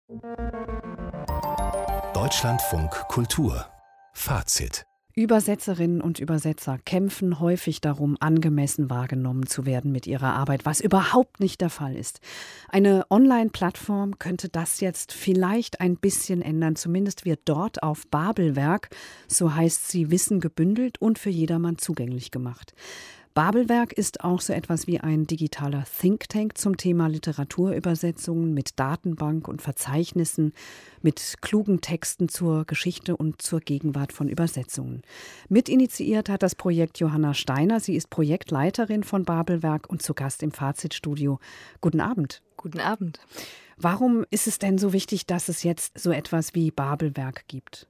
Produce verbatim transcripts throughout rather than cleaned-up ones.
Deutschlandfunk Kultur Fazit. Übersetzerinnen und Übersetzer kämpfen häufig darum, angemessen wahrgenommen zu werden mit ihrer Arbeit, was überhaupt nicht der Fall ist. Eine Online-Plattform könnte das jetzt vielleicht ein bisschen ändern. Zumindest wird dort auf Babelwerk, so heißt sie, Wissen gebündelt und für jedermann zugänglich gemacht. Babelwerk ist auch so etwas wie ein digitaler Think Tank zum Thema Literaturübersetzungen mit Datenbank und Verzeichnissen, mit klugen Texten zur Geschichte und zur Gegenwart von Übersetzungen. Mitinitiiert hat das Projekt Johanna Steiner. Sie ist Projektleiterin von Babelwerk und zu Gast im Fazitstudio. Guten Abend. Guten Abend. Warum ist es denn so wichtig, dass es jetzt so etwas wie Babelwerk gibt?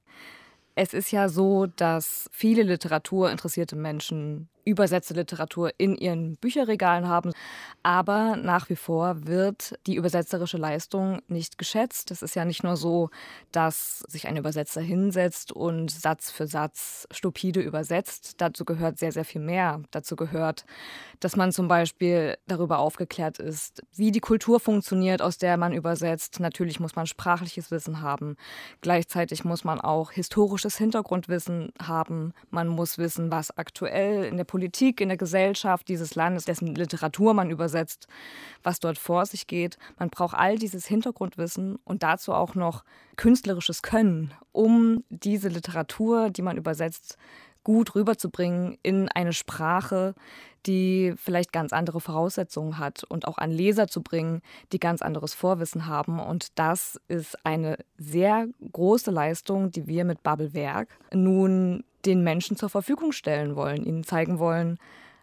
Es ist ja so, dass viele literaturinteressierte Menschen übersetzte Literatur in ihren Bücherregalen haben. Aber nach wie vor wird die übersetzerische Leistung nicht geschätzt. Es ist ja nicht nur so, dass sich ein Übersetzer hinsetzt und Satz für Satz stupide übersetzt. Dazu gehört sehr, sehr viel mehr. Dazu gehört, dass man zum Beispiel darüber aufgeklärt ist, wie die Kultur funktioniert, aus der man übersetzt. Natürlich muss man sprachliches Wissen haben. Gleichzeitig muss man auch historisches Hintergrundwissen haben. Man muss wissen, was aktuell in der Politik, in der Gesellschaft dieses Landes, dessen Literatur man übersetzt, was dort vor sich geht. Man braucht all dieses Hintergrundwissen und dazu auch noch künstlerisches Können, um diese Literatur, die man übersetzt, gut rüberzubringen in eine Sprache, die vielleicht ganz andere Voraussetzungen hat und auch an Leser zu bringen, die ganz anderes Vorwissen haben. Und das ist eine sehr große Leistung, die wir mit Babelwerk nun den Menschen zur Verfügung stellen wollen, ihnen zeigen wollen,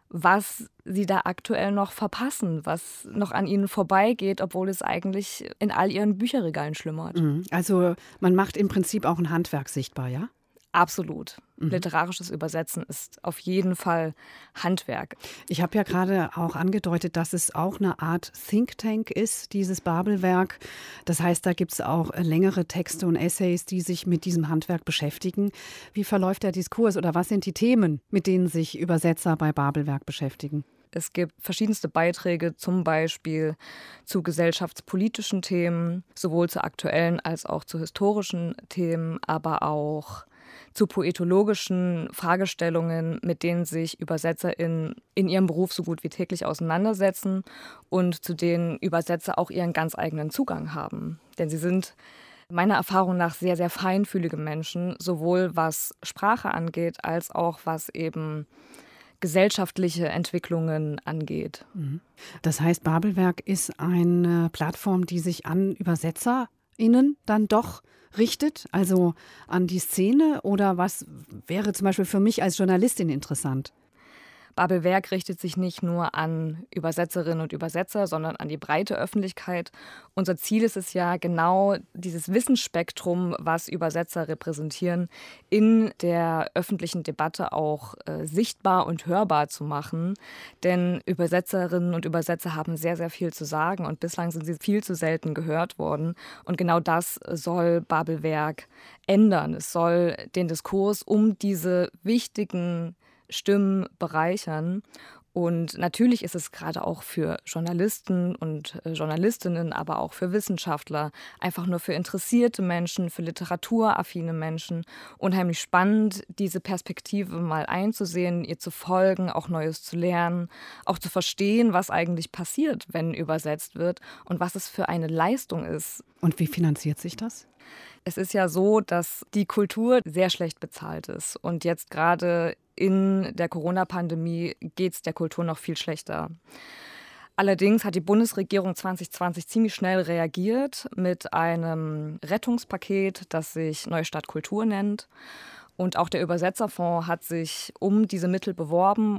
was sie da aktuell noch verpassen, was noch an ihnen vorbeigeht, obwohl es eigentlich in all ihren Bücherregalen schlummert. Also man macht im Prinzip auch ein Handwerk sichtbar, ja? Absolut. Mhm. Literarisches Übersetzen ist auf jeden Fall Handwerk. Ich habe ja gerade auch angedeutet, dass es auch eine Art Think Tank ist, dieses Babelwerk. Das heißt, da gibt es auch längere Texte und Essays, die sich mit diesem Handwerk beschäftigen. Wie verläuft der Diskurs oder was sind die Themen, mit denen sich Übersetzer bei Babelwerk beschäftigen? Es gibt verschiedenste Beiträge, zum Beispiel zu gesellschaftspolitischen Themen, sowohl zu aktuellen als auch zu historischen Themen, aber auch zu poetologischen Fragestellungen, mit denen sich ÜbersetzerInnen in ihrem Beruf so gut wie täglich auseinandersetzen und zu denen Übersetzer auch ihren ganz eigenen Zugang haben. Denn sie sind meiner Erfahrung nach sehr, sehr feinfühlige Menschen, sowohl was Sprache angeht, als auch was eben gesellschaftliche Entwicklungen angeht. Das heißt, Babelwerk ist eine Plattform, die sich an ÜbersetzerInnen dann doch richtet, also an die Szene? Oder was wäre zum Beispiel für mich als Journalistin interessant? Babelwerk richtet sich nicht nur an Übersetzerinnen und Übersetzer, sondern an die breite Öffentlichkeit. Unser Ziel ist es ja, genau dieses Wissensspektrum, was Übersetzer repräsentieren, in der öffentlichen Debatte auch äh, sichtbar und hörbar zu machen. Denn Übersetzerinnen und Übersetzer haben sehr, sehr viel zu sagen und bislang sind sie viel zu selten gehört worden. Und genau das soll Babelwerk ändern. Es soll den Diskurs um diese wichtigen Stimmen bereichern. Und natürlich ist es gerade auch für Journalisten und Journalistinnen, aber auch für Wissenschaftler, einfach nur für interessierte Menschen, für literaturaffine Menschen unheimlich spannend, diese Perspektive mal einzusehen, ihr zu folgen, auch Neues zu lernen, auch zu verstehen, was eigentlich passiert, wenn übersetzt wird und was es für eine Leistung ist. Und wie finanziert sich das? Es ist ja so, dass die Kultur sehr schlecht bezahlt ist und jetzt gerade in der Corona-Pandemie geht es der Kultur noch viel schlechter. Allerdings hat die Bundesregierung zwanzig zwanzig ziemlich schnell reagiert mit einem Rettungspaket, das sich Neustart Kultur nennt. Und auch der Übersetzerfonds hat sich um diese Mittel beworben.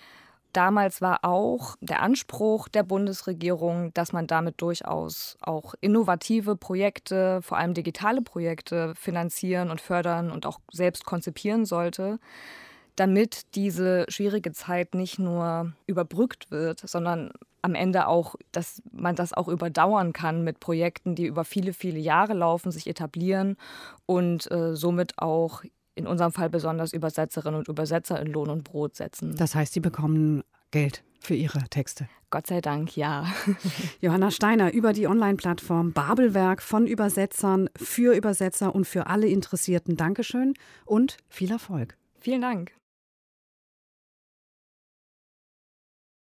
Damals war auch der Anspruch der Bundesregierung, dass man damit durchaus auch innovative Projekte, vor allem digitale Projekte, finanzieren und fördern und auch selbst konzipieren sollte, damit diese schwierige Zeit nicht nur überbrückt wird, sondern am Ende auch, dass man das auch überdauern kann mit Projekten, die über viele, viele Jahre laufen, sich etablieren und äh, somit auch in unserem Fall besonders Übersetzerinnen und Übersetzer in Lohn und Brot setzen. Das heißt, sie bekommen Geld für Ihre Texte? Gott sei Dank, ja. Johanna Steiner über die Online-Plattform Babelwerk von Übersetzern für Übersetzer und für alle Interessierten. Dankeschön und viel Erfolg. Vielen Dank.